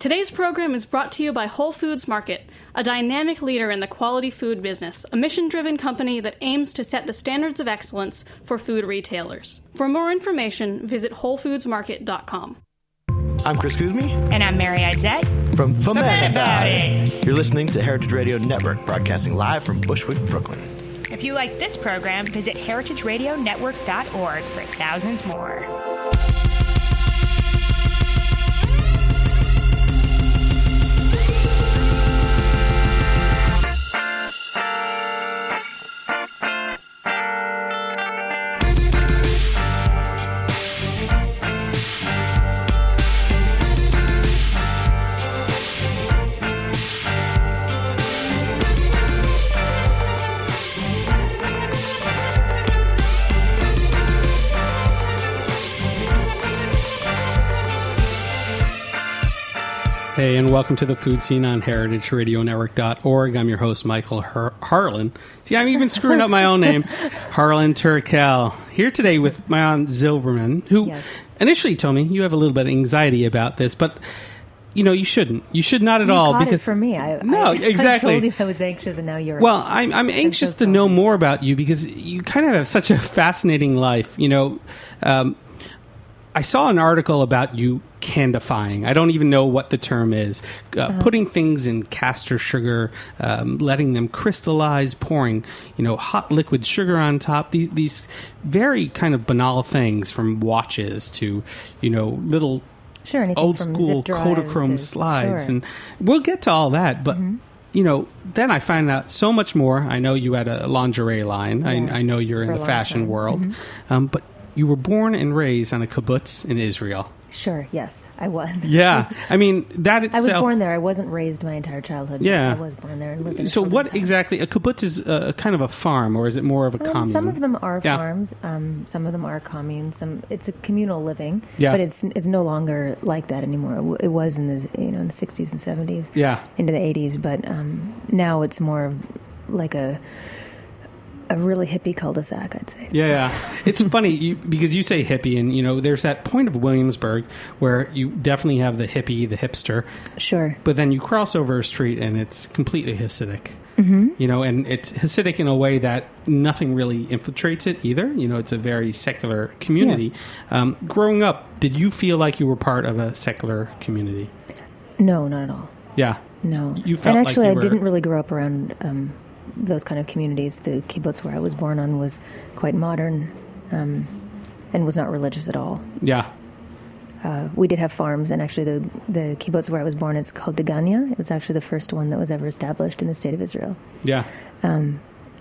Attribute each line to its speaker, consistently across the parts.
Speaker 1: Today's program is brought to you by Whole Foods Market, a dynamic leader in the quality food business, a mission-driven company that aims to set the standards of excellence for food retailers. For more information, visit WholeFoodsMarket.com.
Speaker 2: I'm Chris Kuzmi.
Speaker 3: And I'm Mary Izette.
Speaker 2: From
Speaker 3: Forget About It.
Speaker 2: You're listening to Heritage Radio Network, broadcasting live from Bushwick, Brooklyn.
Speaker 3: If you like this program, visit heritageradionetwork.org for thousands more.
Speaker 4: Hey, and welcome to the Food Scene on heritageradionetwork.org. I'm your host, Michael Harlan. See, I'm even screwing up my own name. Harlan Turkel. Here today with Maayan Zilberman, who initially told me you have a little bit of anxiety about this, but you know, you shouldn't. You should not at all.
Speaker 5: Because it for me.
Speaker 4: Exactly.
Speaker 5: I told you I was anxious, and now you're.
Speaker 4: Well, I'm anxious to know more about you because you kind of have such a fascinating life. You know, I saw an article about you candifying. I don't even know what the term is. Putting things in castor sugar, letting them crystallize, pouring, hot liquid sugar on top. These very kind of banal things, from watches to, little old school Kodachrome slides. And we'll get to all that, but then I find out so much more. I know you had a lingerie line. Yeah, I know you're in the fashion world. But you were born and raised on a kibbutz in Israel.
Speaker 5: Sure, yes, I was.
Speaker 4: Yeah, I mean, that itself...
Speaker 5: I was born there. I wasn't raised my entire childhood.
Speaker 4: Yeah.
Speaker 5: I was born there and lived in
Speaker 4: So what exactly... A kibbutz is kind of a farm, or is it more of a commune?
Speaker 5: Some of them are farms. Some of them are communes. It's a communal living, but it's no longer like that anymore. It was in the in the 60s and 70s, into the 80s, but now it's more like a really hippie cul-de-sac, I'd say.
Speaker 4: Yeah. It's funny because you say hippie, and there's that point of Williamsburg where you definitely have the hippie, the hipster.
Speaker 5: Sure.
Speaker 4: But then you cross over a street and it's completely Hasidic. And it's Hasidic in a way that nothing really infiltrates it either. It's a very secular community. Yeah. Growing up, did you feel like you were part of a secular community?
Speaker 5: No, not at all.
Speaker 4: Yeah.
Speaker 5: No.
Speaker 4: You felt
Speaker 5: and actually,
Speaker 4: like you
Speaker 5: I didn't really grow up around those kind of communities. The kibbutz where I was born on was quite modern and was not religious at all.
Speaker 4: Yeah.
Speaker 5: We did have farms, and actually the kibbutz where I was born, it's called Degania. It was actually the first one that was ever established in the state of Israel.
Speaker 4: Yeah.
Speaker 5: And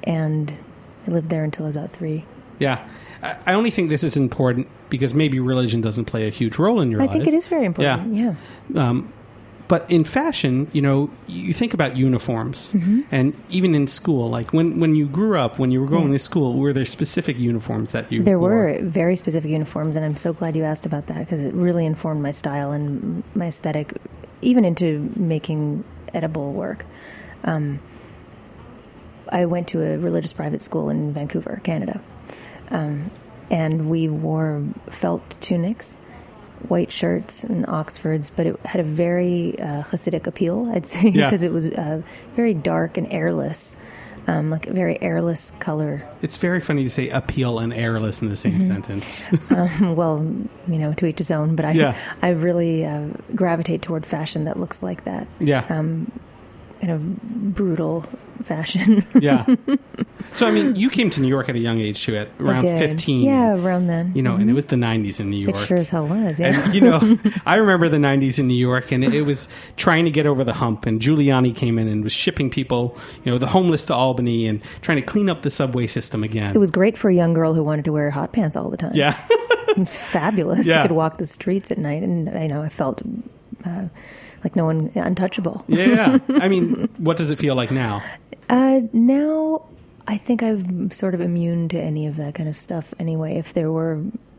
Speaker 5: I lived there until I was about 3.
Speaker 4: Yeah. I only think this is important because maybe religion doesn't play a huge role in your life.
Speaker 5: I think it is very important, yeah.
Speaker 4: But in fashion, you think about uniforms. And even in school, like when you grew up, when you were going to school, were there specific uniforms that you
Speaker 5: There
Speaker 4: wore?
Speaker 5: were very specific uniforms, and I'm so glad you asked about that because it really informed my style and my aesthetic, even into making edible work. I went to a religious private school in Vancouver, Canada, and we wore felt tunics, white shirts and Oxfords, but it had a very Hasidic appeal, I'd say, because it was very dark and airless, like a very airless color.
Speaker 4: It's very funny to say appeal and airless in the same sentence.
Speaker 5: Well, to each his own, but I really gravitate toward fashion that looks like that.
Speaker 4: Yeah.
Speaker 5: Kind of brutal fashion.
Speaker 4: Yeah. So, I mean, you came to New York at a young age, too, at around 15.
Speaker 5: Yeah, around then.
Speaker 4: And it was the 90s in New York.
Speaker 5: It sure as hell was, yeah.
Speaker 4: And, I remember the 90s in New York, and it was trying to get over the hump, and Giuliani came in and was shipping people, the homeless to Albany and trying to clean up the subway system again.
Speaker 5: It was great for a young girl who wanted to wear hot pants all the time.
Speaker 4: Yeah.
Speaker 5: It was fabulous.
Speaker 4: Yeah.
Speaker 5: You could walk the streets at night, and I felt... like no one, untouchable.
Speaker 4: Yeah. I mean, what does it feel like now?
Speaker 5: Now, I think I'm sort of immune to any of that kind of stuff anyway. If there were,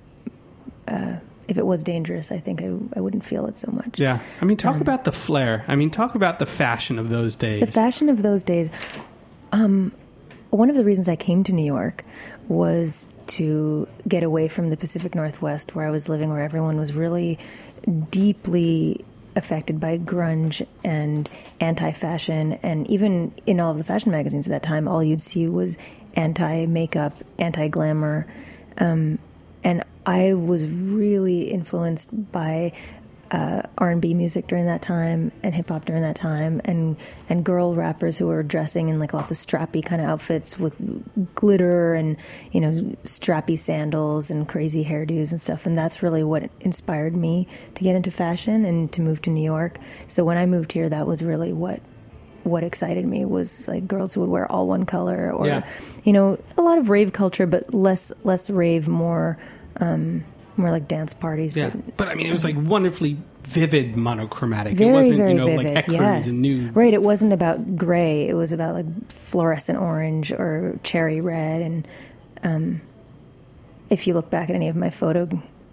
Speaker 5: if it was dangerous, I think I wouldn't feel it so much.
Speaker 4: Yeah. I mean, talk about the flair. I mean, talk about the fashion of those days.
Speaker 5: The fashion of those days. One of the reasons I came to New York was to get away from the Pacific Northwest where I was living, where everyone was really deeply affected by grunge and anti-fashion, and even in all of the fashion magazines at that time, all you'd see was anti-makeup, anti-glamour, and I was really influenced by R&B music during that time, and hip hop during that time, and girl rappers who were dressing in like lots of strappy kind of outfits with glitter and, you know, strappy sandals and crazy hairdos and stuff. And that's really what inspired me to get into fashion and to move to New York. So when I moved here, that was really what excited me, was like girls who would wear all one color, or you know, a lot of rave culture, but less rave, more like dance parties.
Speaker 4: Yeah, but I mean, it was like wonderfully vivid, monochromatic.
Speaker 5: Very,
Speaker 4: it wasn't,
Speaker 5: very
Speaker 4: you know,
Speaker 5: vivid.
Speaker 4: like ecru's
Speaker 5: Yes.
Speaker 4: and nudes.
Speaker 5: Right, it wasn't about gray. It was about like fluorescent orange or cherry red. And if you look back at any of my photo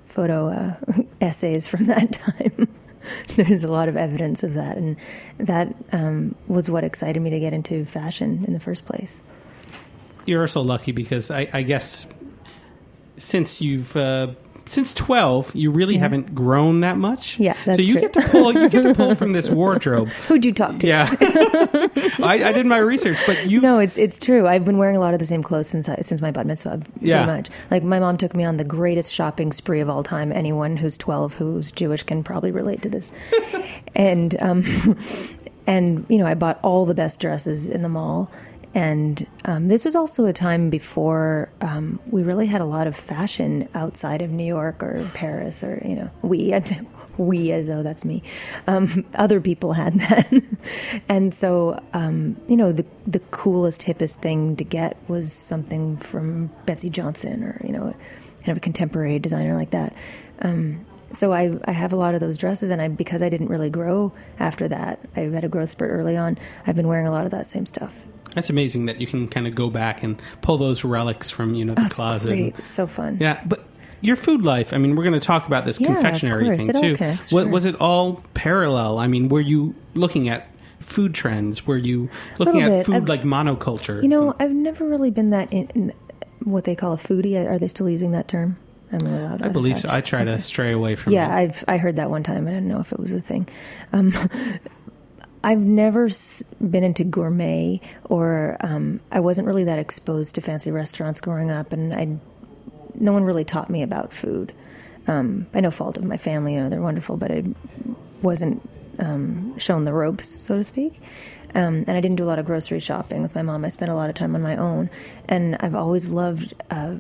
Speaker 5: essays from that time, there's a lot of evidence of that. And that was what excited me to get into fashion in the first place.
Speaker 4: You're so lucky because I guess since you've since 12, you really haven't grown that much.
Speaker 5: Yeah, that's
Speaker 4: so you
Speaker 5: true.
Speaker 4: get to pull from this wardrobe.
Speaker 5: Who'd you talk to?
Speaker 4: Yeah, I did my research, but you.
Speaker 5: No, it's true. I've been wearing a lot of the same clothes since my bat mitzvah.
Speaker 4: Yeah.
Speaker 5: Pretty much. Like my mom took me on the greatest shopping spree of all time. Anyone who's 12 who's Jewish can probably relate to this. And and you know, I bought all the best dresses in the mall. And this was also a time before we really had a lot of fashion outside of New York or Paris, or, you know, we as though that's me. Other people had that. And so, you know, the coolest, hippest thing to get was something from Betsy Johnson, or, you know, kind of a contemporary designer like that. So I have a lot of those dresses, and because I didn't really grow after that, I had a growth spurt early on, I've been wearing a lot of that same stuff.
Speaker 4: That's amazing that you can kind of go back and pull those relics from, you know, the closet.
Speaker 5: Great. It's so fun.
Speaker 4: Yeah, but your food life, I mean, we're going to talk about this confectionery
Speaker 5: of course.
Speaker 4: thing
Speaker 5: It all
Speaker 4: too.
Speaker 5: connects, sure.
Speaker 4: Was it all parallel? I mean, were you looking at food trends? Were you looking at food like monoculture?
Speaker 5: You know, I've never really been that in what they call a foodie. Are they still using that term? I'm really allowed.
Speaker 4: I believe so. I try to stray away from it.
Speaker 5: Yeah, I heard that one time. I didn't know if it was a thing. I've never been into gourmet, or I wasn't really that exposed to fancy restaurants growing up, and no one really taught me about food. By no fault of my family, you know, they're wonderful, but I wasn't shown the ropes, so to speak. And I didn't do a lot of grocery shopping with my mom. I spent a lot of time on my own, and I've always loved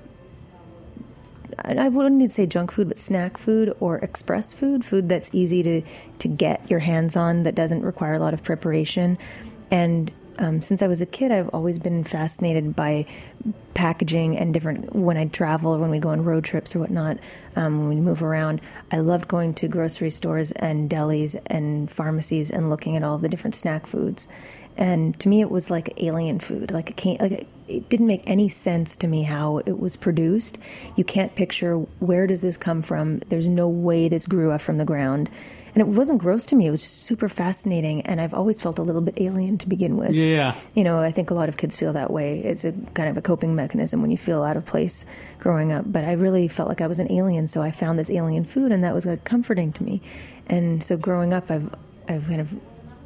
Speaker 5: I wouldn't say junk food, but snack food or express food that's easy to get your hands on, that doesn't require a lot of preparation. And since I was a kid, I've always been fascinated by packaging and different, when I travel or when we go on road trips or whatnot, when we move around, I loved going to grocery stores and delis and pharmacies and looking at all the different snack foods. And to me, it was like alien food. It didn't make any sense to me how it was produced. You can't picture, where does this come from? There's no way this grew up from the ground. And it wasn't gross to me. It was just super fascinating. And I've always felt a little bit alien to begin with.
Speaker 4: Yeah.
Speaker 5: You know, I think a lot of kids feel that way. It's a kind of a coping mechanism when you feel out of place growing up. But I really felt like I was an alien. So I found this alien food, and that was comforting to me. And so growing up, I've kind of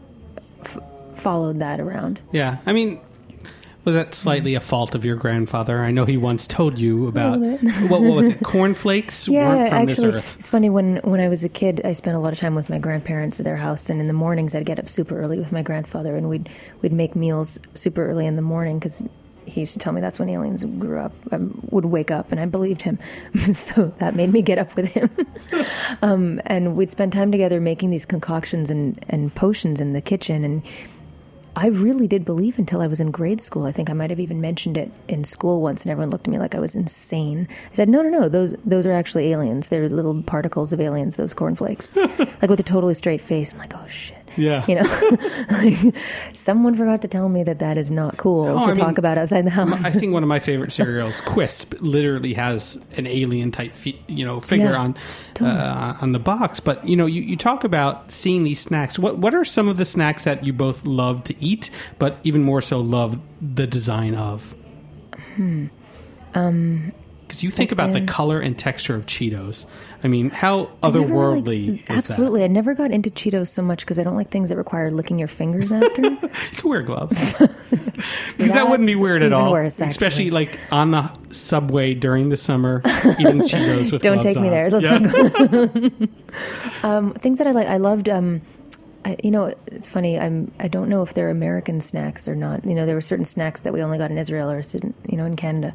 Speaker 5: followed that around.
Speaker 4: Yeah. I mean, was that slightly a fault of your grandfather? I know he once told you about, what was it, cornflakes weren't from
Speaker 5: actually,
Speaker 4: this earth.
Speaker 5: It's funny, when I was a kid, I spent a lot of time with my grandparents at their house, and in the mornings I'd get up super early with my grandfather, and we'd make meals super early in the morning, because he used to tell me that's when aliens grew up, would wake up, and I believed him. So that made me get up with him. And we'd spend time together making these concoctions and potions in the kitchen, and I really did believe until I was in grade school. I think I might have even mentioned it in school once, and everyone looked at me like I was insane. I said, no, those are actually aliens. They're little particles of aliens, those cornflakes. Like, with a totally straight face. I'm like, oh, shit.
Speaker 4: Yeah.
Speaker 5: You know, someone forgot to tell me that is not cool to talk about outside the house.
Speaker 4: I think one of my favorite cereals, Quisp, literally has an alien type, figure on the box. But you talk about seeing these snacks. What are some of the snacks that you both love to eat, but even more so love the design of? Because Because you think about the color and texture of Cheetos. I mean, how otherworldly is
Speaker 5: absolutely.
Speaker 4: that?
Speaker 5: I never got into Cheetos so much because I don't like things that require licking your fingers after.
Speaker 4: You can wear gloves. Because that wouldn't be weird at all.
Speaker 5: Worse,
Speaker 4: especially like on the subway during the summer, eating Cheetos with
Speaker 5: don't
Speaker 4: gloves
Speaker 5: take me
Speaker 4: on.
Speaker 5: there. Let's not go. Things that I like. I loved. It's funny. I don't know if they're American snacks or not. There were certain snacks that we only got in Israel or in Canada.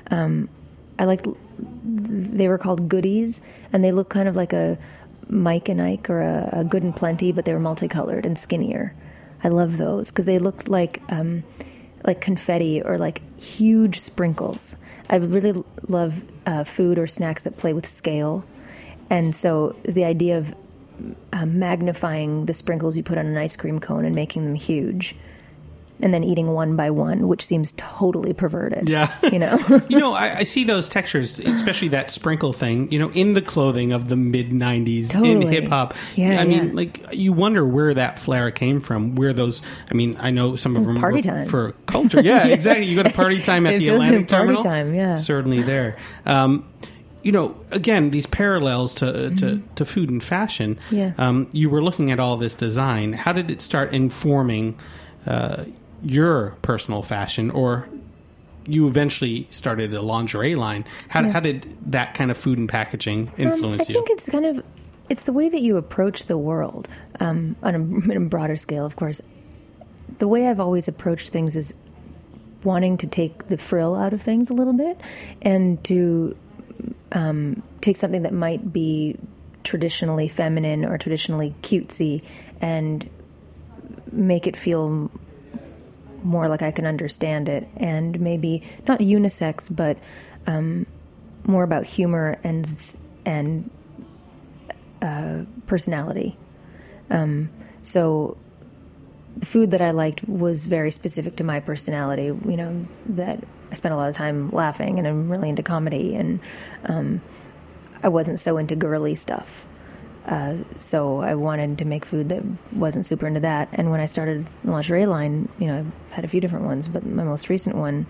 Speaker 5: I liked. They were called goodies, and they looked kind of like a Mike and Ike or a Good and Plenty, but they were multicolored and skinnier. I love those because they looked like confetti or like huge sprinkles. I really love food or snacks that play with scale, and so the idea of magnifying the sprinkles you put on an ice cream cone and making them huge, and then eating one by one, which seems totally perverted.
Speaker 4: Yeah. I see those textures, especially that sprinkle thing, in the clothing of the mid-90s
Speaker 5: Totally.
Speaker 4: in hip-hop.
Speaker 5: Yeah,
Speaker 4: I mean, like, you wonder where that flair came from, where those, I know some of them
Speaker 5: Party
Speaker 4: were
Speaker 5: time.
Speaker 4: for culture. Yeah, exactly. You go to Party Time at
Speaker 5: It
Speaker 4: the
Speaker 5: feels like
Speaker 4: Atlantic
Speaker 5: party
Speaker 4: Terminal.
Speaker 5: time, yeah.
Speaker 4: Certainly there. Again, these parallels to food and fashion.
Speaker 5: Yeah.
Speaker 4: You were looking at all this design. How did it start informing your personal fashion, or you eventually started a lingerie line? How did that kind of food and packaging influence you?
Speaker 5: I think it's the way that you approach the world on a broader scale, of course. The way I've always approached things is wanting to take the frill out of things a little bit and to take something that might be traditionally feminine or traditionally cutesy and make it feel more like I can understand it, and maybe not unisex, but more about humor and personality. So the food that I liked was very specific to my personality. That I spent a lot of time laughing, and I'm really into comedy, and I wasn't so into girly stuff. So I wanted to make food that wasn't super into that. And when I started the lingerie line, I've had a few different ones, but my most recent one,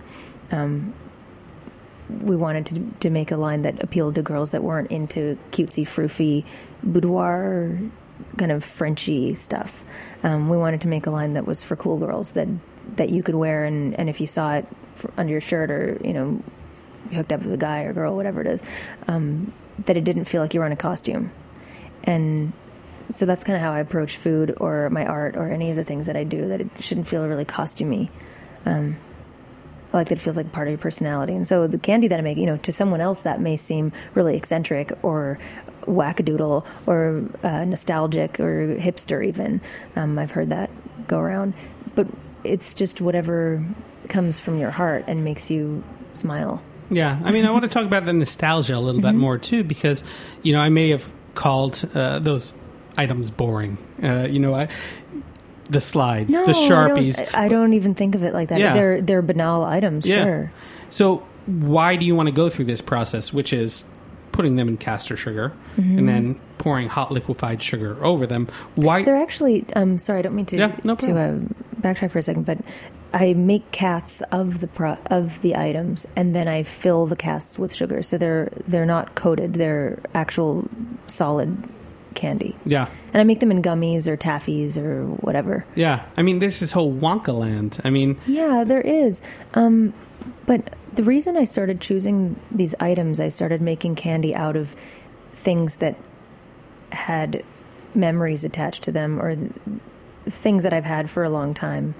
Speaker 5: we wanted to make a line that appealed to girls that weren't into cutesy, froofy, boudoir, kind of Frenchy stuff. We wanted to make a line that was for cool girls that you could wear, and if you saw it under your shirt, or you hooked up with a guy or girl, whatever it is, that it didn't feel like you were in a costume. And so that's kind of how I approach food or my art or any of the things that I do, that it shouldn't feel really costumey. I like that it feels like part of your personality. And so the candy that I make, to someone else that may seem really eccentric or wackadoodle or nostalgic or hipster even. I've heard that go around. But it's just whatever comes from your heart and makes you smile.
Speaker 4: Yeah. I want to talk about the nostalgia a little bit more too, because, I may have called those items boring. The slides,
Speaker 5: No,
Speaker 4: the Sharpies.
Speaker 5: I don't even think of it like that.
Speaker 4: Yeah.
Speaker 5: They're banal items,
Speaker 4: Yeah.
Speaker 5: sure.
Speaker 4: So why do you want to go through this process, which is putting them in caster sugar and then pouring hot liquefied sugar over them? Why?
Speaker 5: They're actually, sorry, I don't mean to backtrack for a second, but I make casts of the items, and then I fill the casts with sugar. So they're not coated; they're actual solid candy.
Speaker 4: Yeah.
Speaker 5: And I make them in gummies or taffies or whatever.
Speaker 4: Yeah. There's this whole Wonka land.
Speaker 5: Yeah, there is. But the reason I started choosing these items, I started making candy out of things that had memories attached to them, or things that I've had for a long time.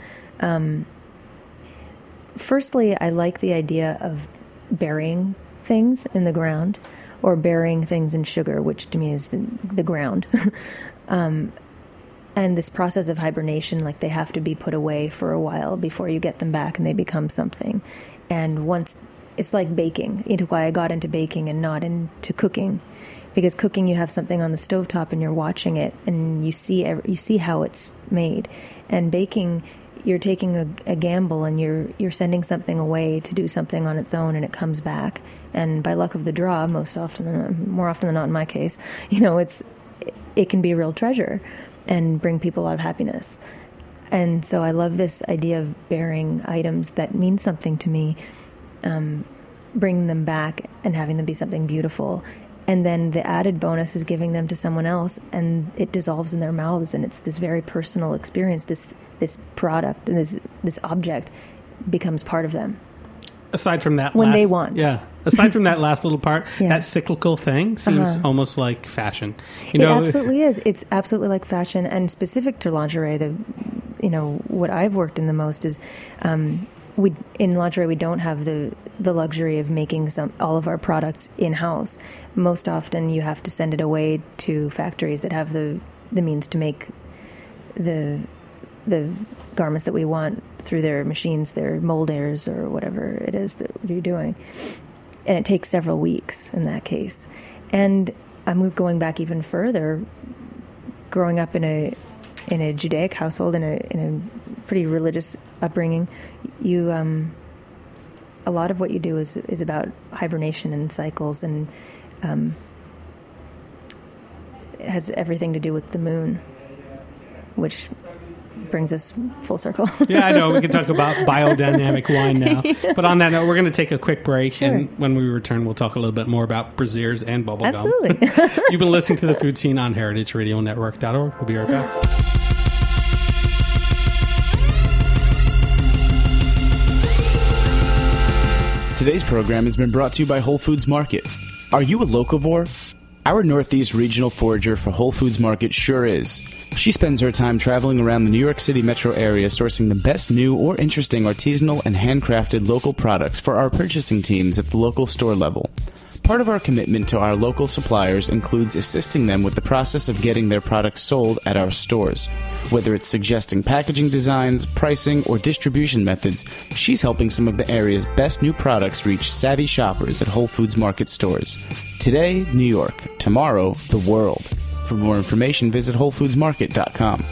Speaker 5: Firstly, I like the idea of burying things in the ground, or burying things in sugar, which to me is the ground. And this process of hibernation, like they have to be put away for a while before you get them back and they become something. And once, it's like baking, into why I got into baking and not into cooking. Because cooking, you have something on the stovetop and you're watching it and you see how it's made. And baking, you're taking a gamble and you're sending something away to do something on its own, and it comes back. And by luck of the draw, more often than not in my case, it can be a real treasure and bring people a lot of happiness. And so I love this idea of bearing items that mean something to me, bringing them back and having them be something beautiful. And then the added bonus is giving them to someone else, and it dissolves in their mouths, and it's this very personal experience. This product and this object becomes part of them.
Speaker 4: Aside from that,
Speaker 5: they want.
Speaker 4: Yeah. Aside from that last little part,
Speaker 5: Yeah.
Speaker 4: that cyclical thing seems almost like fashion.
Speaker 5: It absolutely is. It's absolutely like fashion, and specific to lingerie. What I've worked in the most is, in lingerie we don't have the luxury of making all of our products in house. Most often, you have to send it away to factories that have the means to make the garments that we want through their machines, their molders, or whatever it is that you're doing. And it takes several weeks in that case. And I'm going back even further, growing up in a Judaic household, in a pretty religious upbringing, you a lot of what you do is about hibernation and cycles, and it has everything to do with the moon, which brings us full circle.
Speaker 4: Yeah, I know. We can talk about biodynamic wine now. Yeah. But on that note, we're going to take a quick break. Sure. And when we return, we'll talk a little bit more about brassieres and bubblegum.
Speaker 5: Absolutely.
Speaker 4: You've been listening to The Food Scene on heritageradionetwork.org. We'll be right back.
Speaker 6: Today's program has been brought to you by Whole Foods Market. Are you a locavore? Our Northeast regional forager for Whole Foods Market sure is. She spends her time traveling around the New York City metro area sourcing the best new or interesting artisanal and handcrafted local products for our purchasing teams at the local store level. Part of our commitment to our local suppliers includes assisting them with the process of getting their products sold at our stores. Whether it's suggesting packaging designs, pricing, or distribution methods, she's helping some of the area's best new products reach savvy shoppers at Whole Foods Market stores. Today, New York. Tomorrow, the world. For more information, visit WholeFoodsMarket.com.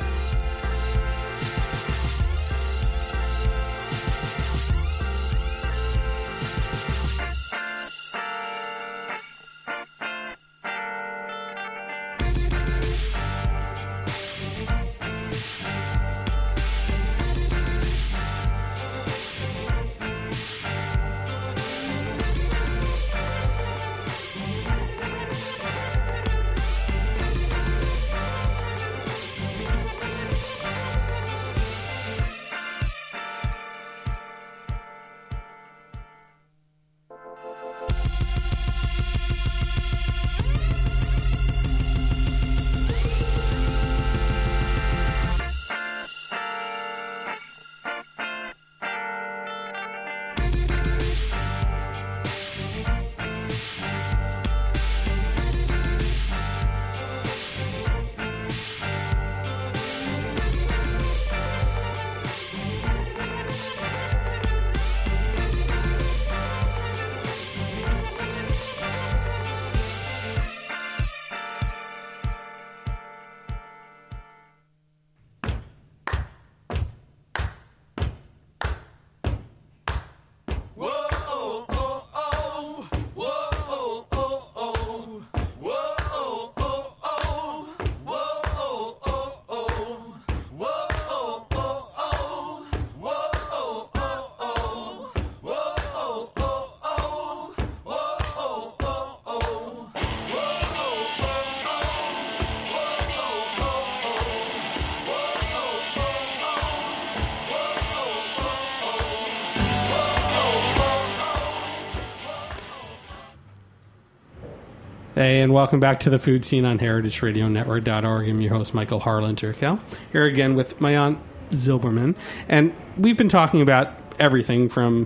Speaker 4: Hey, and welcome back to The Food Scene on heritageradionetwork.org. I'm your host, Michael Harlan-Turkel, here again with my aunt Zilberman. And we've been talking about everything from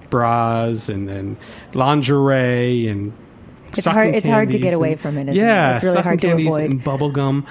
Speaker 4: bras and lingerie and
Speaker 5: it's hard to get away from it, isn't it? It's really hard to avoid.
Speaker 4: And bubble gum.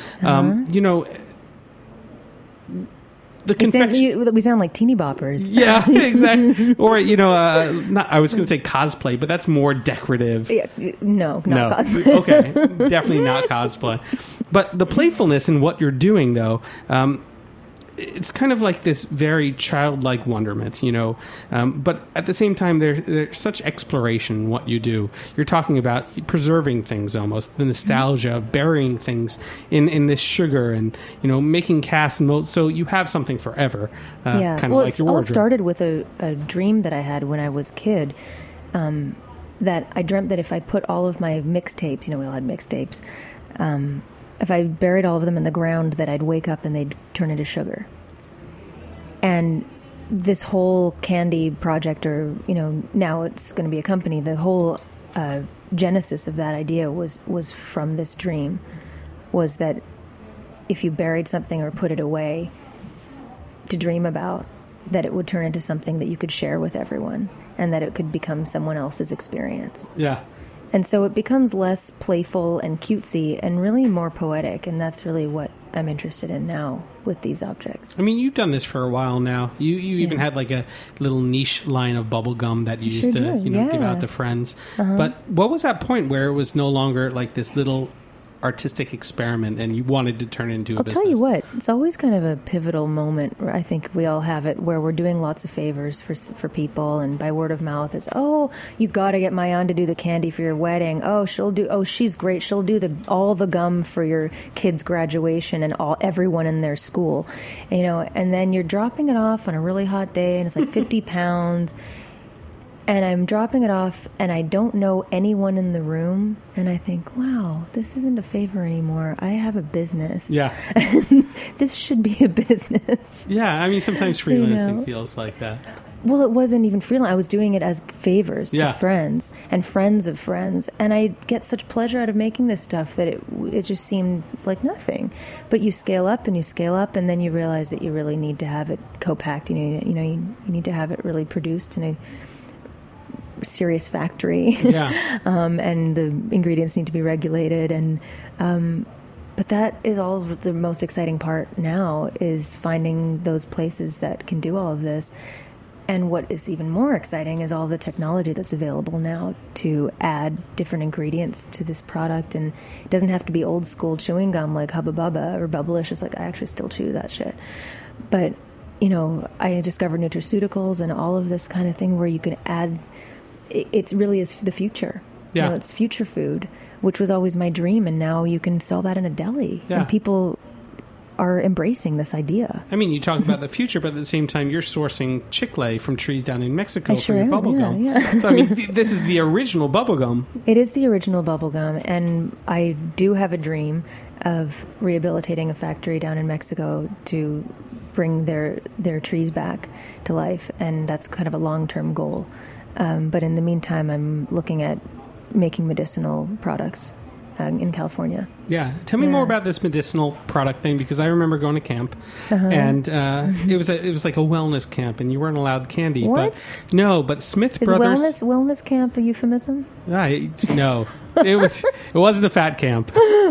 Speaker 5: We sound like teeny boppers.
Speaker 4: Yeah, exactly. Or, I was going to say cosplay, but that's more decorative.
Speaker 5: Yeah, no, cosplay.
Speaker 4: Okay, definitely not cosplay. But the playfulness in what you're doing, though, it's kind of like this very childlike wonderment, but at the same time, there's such exploration in what you do. You're talking about preserving things almost, the nostalgia of burying things in this sugar and, making casts and molds so you have something forever.
Speaker 5: Kind of like your wardrobe. It all started with a dream that I had when I was a kid. that I dreamt that if I put all of my mixtapes, we all had mixtapes, if I buried all of them in the ground, that I'd wake up and they'd turn into sugar. And this whole candy project, or, now it's going to be a company, the whole genesis of that idea was from this dream, was that if you buried something or put it away to dream about, that it would turn into something that you could share with everyone, and that it could become someone else's experience.
Speaker 4: Yeah.
Speaker 5: And so it becomes less playful and cutesy and really more poetic, and that's really what I'm interested in now with these objects.
Speaker 4: I mean, you've done this for a while now. You even had like a little niche line of bubble gum that you used to give out to friends. But what was that point where it was no longer like this little artistic experiment and you wanted to turn it into a business?
Speaker 5: I'll tell you what, it's always kind of a pivotal moment where I think we all have it, where we're doing lots of favors for people, and by word of mouth it's, oh, you got to get Maayan to do the candy for your wedding. Oh, she's great. She'll do all the gum for your kid's graduation and everyone in their school. And then you're dropping it off on a really hot day and it's like 50 pounds. And I'm dropping it off, and I don't know anyone in the room. And I think, wow, this isn't a favor anymore. I have a business.
Speaker 4: Yeah.
Speaker 5: This should be a business.
Speaker 4: Yeah, I mean, sometimes freelancing feels like that.
Speaker 5: Well, it wasn't even freelance. I was doing it as favors to friends and friends of friends. And I get such pleasure out of making this stuff that it just seemed like nothing. But you scale up, and then you realize that you really need to have it co-packed. You need to have it really produced in a serious factory. And the ingredients need to be regulated, and but that is all of the most exciting part now, is finding those places that can do all of this. And what is even more exciting is all the technology that's available now to add different ingredients to this product. And it doesn't have to be old school chewing gum like Hubba Bubba or Bubblicious. Like, I actually still chew that shit, but I discovered nutraceuticals and all of this kind of thing where you can add. It really is the future.
Speaker 4: Yeah.
Speaker 5: It's future food, which was always my dream, and now you can sell that in a deli.
Speaker 4: Yeah.
Speaker 5: And people are embracing this idea.
Speaker 4: I mean, you talk about the future, but at the same time, you're sourcing chicle from trees down in Mexico for your bubble gum.
Speaker 5: Yeah.
Speaker 4: So, I mean, this is the original bubble gum.
Speaker 5: It is the original bubble gum, and I do have a dream of rehabilitating a factory down in Mexico to bring their trees back to life, and that's kind of a long-term goal. But in the meantime, I'm looking at making medicinal products in California.
Speaker 4: Yeah. Tell me more about this medicinal product thing, because I remember going to camp, and it was like a wellness camp, and you weren't allowed candy.
Speaker 5: What?
Speaker 4: But Smith Brothers...
Speaker 5: Is wellness camp a euphemism?
Speaker 4: No. It wasn't a fat camp.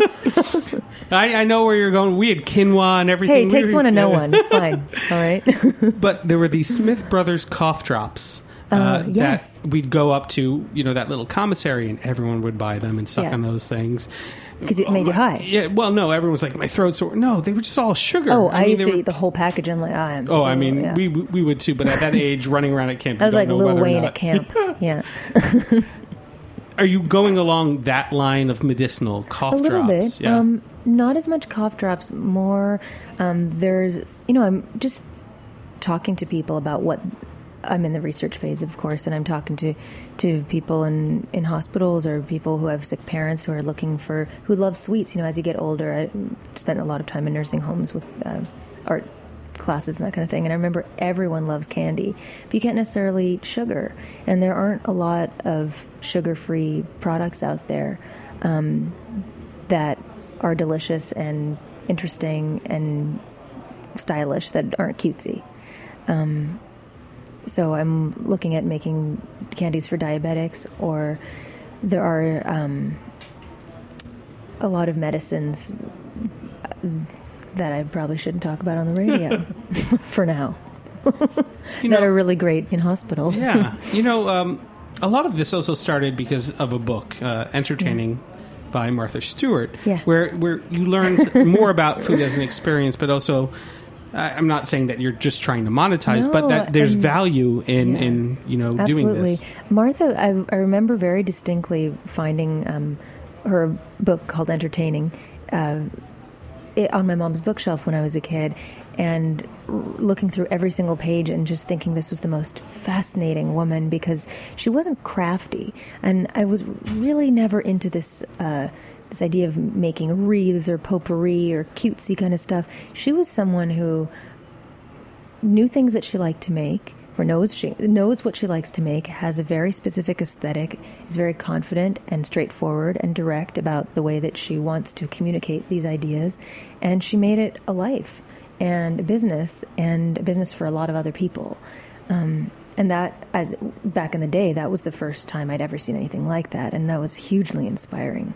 Speaker 4: I know where you're going. We had quinoa and everything.
Speaker 5: Hey, it takes one to know one. It's fine. All right.
Speaker 4: But there were these Smith Brothers cough drops.
Speaker 5: Yes.
Speaker 4: That we'd go up to, that little commissary, and everyone would buy them and suck on those things.
Speaker 5: Because it made you high.
Speaker 4: Yeah, well, no, everyone was like, my throat's sore. No, they were just all sugar.
Speaker 5: Oh, I used to eat the whole package. I'm like,
Speaker 4: we would too, but at that age, running around at camp,
Speaker 5: I was like Lil Wayne at camp. Yeah.
Speaker 4: Are you going along that line of medicinal cough drops?
Speaker 5: A little bit.
Speaker 4: Yeah.
Speaker 5: Not as much cough drops, more there's, I'm just talking to people about what... I'm in the research phase, of course, and I'm talking to people in hospitals, or people who have sick parents who love sweets. As you get older, I spent a lot of time in nursing homes with art classes and that kind of thing, and I remember everyone loves candy, but you can't necessarily eat sugar, and there aren't a lot of sugar-free products out there that are delicious and interesting and stylish, that aren't cutesy. So I'm looking at making candies for diabetics, or there are a lot of medicines that I probably shouldn't talk about on the radio for now that are really great in hospitals.
Speaker 4: Yeah. A lot of this also started because of a book, Entertaining by Martha Stewart, where you learned more about food as an experience, but also... I'm not saying that you're just trying to monetize, but that there's value in doing this.
Speaker 5: Martha, I remember very distinctly finding her book called Entertaining on my mom's bookshelf when I was a kid, and looking through every single page and just thinking this was the most fascinating woman because she wasn't crafty. And I was really never into this idea of making wreaths or potpourri or cutesy kind of stuff. She was someone who knew things that she liked to make, or knows what she likes to make, has a very specific aesthetic, is very confident and straightforward and direct about the way that she wants to communicate these ideas, and she made it a life and a business for a lot of other people. And that, as back in the day, that was the first time I'd ever seen anything like that, and that was hugely inspiring.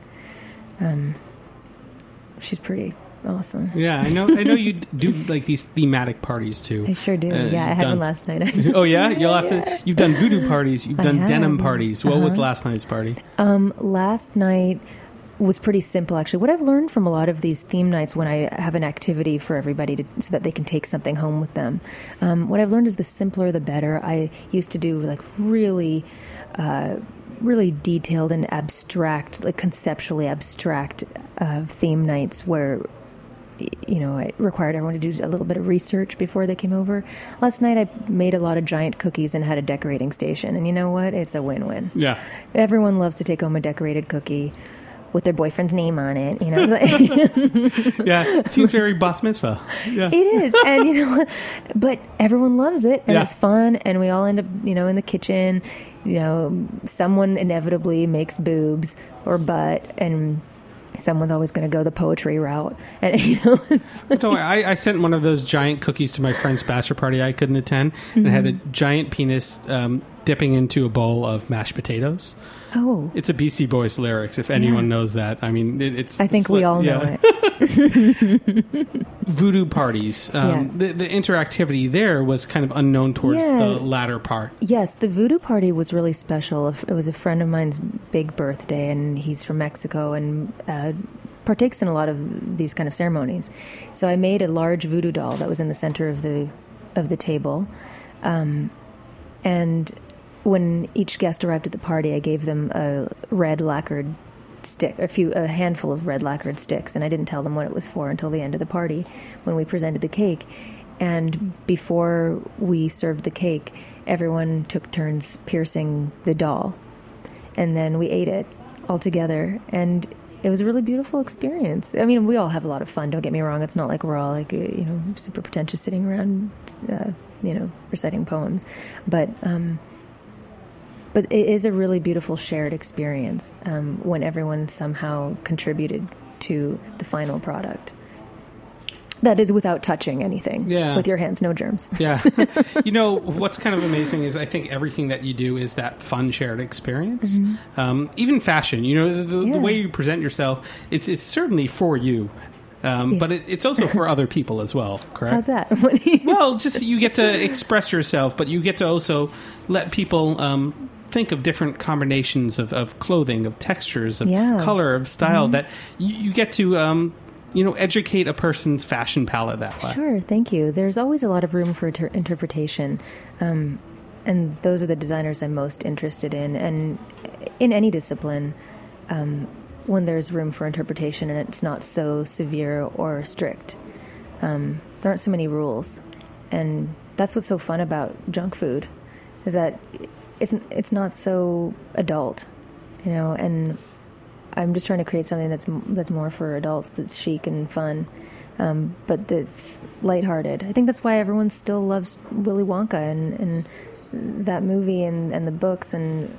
Speaker 5: She's pretty awesome.
Speaker 4: Yeah, I know you do like these thematic parties too.
Speaker 5: I sure do. I had one last night.
Speaker 4: Oh yeah, you'll have to. You've done voodoo parties. You've done denim parties. What was last night's party?
Speaker 5: Last night was pretty simple, actually. What I've learned from a lot of these theme nights when I have an activity for everybody so that they can take something home with them, what I've learned is the simpler the better. I used to do like really detailed and abstract, like conceptually abstract theme nights where, you know, it required everyone to do a little bit of research before they came over. Last night I made a lot of giant cookies and had a decorating station, and you know what? It's a win-win.
Speaker 4: Yeah.
Speaker 5: Everyone loves to take home a decorated cookie with their boyfriend's name on it, you know.
Speaker 4: Yeah, it seems very bar mitzvah. Yeah.
Speaker 5: It is, and you know, but everyone loves it, and it's fun, and we all end up, you know, in the kitchen. You know, someone inevitably makes boobs or butt, and someone's always going to go the poetry route. And you know,
Speaker 4: don't worry, I sent one of those giant cookies to my friend's bachelor party I couldn't attend, and it had a giant penis dipping into a bowl of mashed potatoes.
Speaker 5: Oh,
Speaker 4: it's a Beastie Boys lyrics. If anyone knows that, I mean, it's.
Speaker 5: I think we all know it.
Speaker 4: Voodoo parties. The interactivity there was kind of unknown towards the latter part.
Speaker 5: Yes, the voodoo party was really special. It was a friend of mine's big birthday, and he's from Mexico and partakes in a lot of these kind of ceremonies. So I made a large voodoo doll that was in the center of the table, and when each guest arrived at the party, I gave them a red lacquered stick, a handful of red lacquered sticks, and I didn't tell them what it was for until the end of the party when we presented the cake. And before we served the cake, everyone took turns piercing the doll, and then we ate it all together, and it was a really beautiful experience. I mean, we all have a lot of fun, don't get me wrong. It's not like we're all like, you know, super pretentious sitting around, you know, reciting poems, but it is a really beautiful shared experience when everyone somehow contributed to the final product. That is without touching anything.
Speaker 4: Yeah.
Speaker 5: With your hands, no germs.
Speaker 4: Yeah. You know, what's kind of amazing is I think everything that you do is that fun shared experience. Even fashion, you know, the way you present yourself, it's certainly for you. But it's also for other people as well, correct?
Speaker 5: How's that?
Speaker 4: Well, just you get to express yourself, but you get to also let people think of different combinations of clothing, of textures, of color, of style, that you get to, you know, educate a person's fashion palette that way.
Speaker 5: Sure, thank you. There's always a lot of room for interpretation, and those are the designers I'm most interested in. And in any discipline, when there's room for interpretation and it's not so severe or strict, there aren't so many rules. And that's what's so fun about junk food, is that it's not so adult, you know, and I'm just trying to create something that's more for adults, that's chic and fun, but that's lighthearted. I think that's why everyone still loves Willy Wonka and that movie and the books and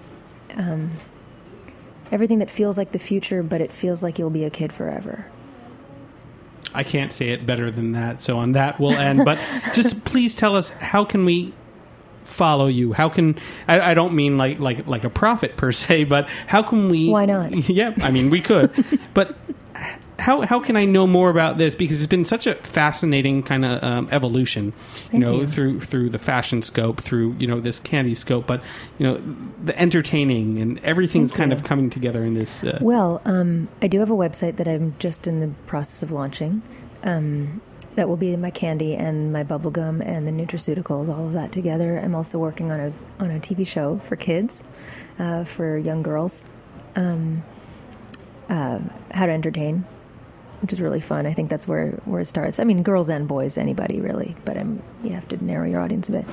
Speaker 5: everything that feels like the future, but it feels like you'll be a kid forever.
Speaker 4: I can't say it better than that, so on that we'll end. But just please tell us, how can we follow you? How can I don't mean like a prophet per se, but how can we?
Speaker 5: Why not?
Speaker 4: Yeah, I mean we could, but how can I know more about this? Because it's been such a fascinating kind of evolution, through the fashion scope, through this candy scope, but the entertaining and everything's kind of coming together in this.
Speaker 5: Well, I do have a website that I'm just in the process of launching. That will be my candy and my bubble gum and the nutraceuticals, all of that together. I'm also working on a TV show for kids, for young girls, how to entertain. which is really fun. I think that's where it starts. I mean, girls and boys, anybody really, but you have to narrow your audience a bit.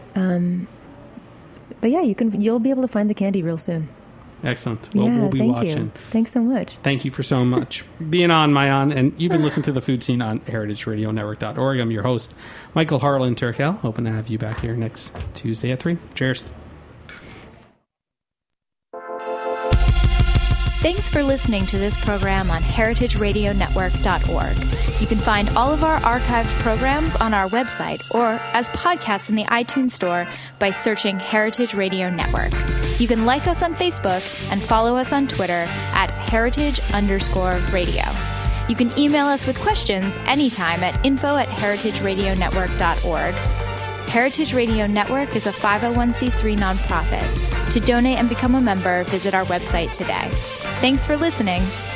Speaker 5: But yeah, you'll be able to find the candy real soon.
Speaker 4: Excellent. Well, we'll be watching.
Speaker 5: You. Thanks so much.
Speaker 4: Thank you for so much being on, Maayan. And you've been listening to The Food Scene on heritageradionetwork.org. I'm your host, Michael Harlan Turkel. Hoping to have you back here next Tuesday at 3. Cheers.
Speaker 7: Thanks for listening to this program on heritageradionetwork.org. You can find all of our archived programs on our website or as podcasts in the iTunes Store by searching Heritage Radio Network. You can like us on Facebook and follow us on Twitter at @heritage_radio. You can email us with questions anytime at info@heritageradionetwork.org. Heritage Radio Network is a 501c3 nonprofit. To donate and become a member, visit our website today. Thanks for listening.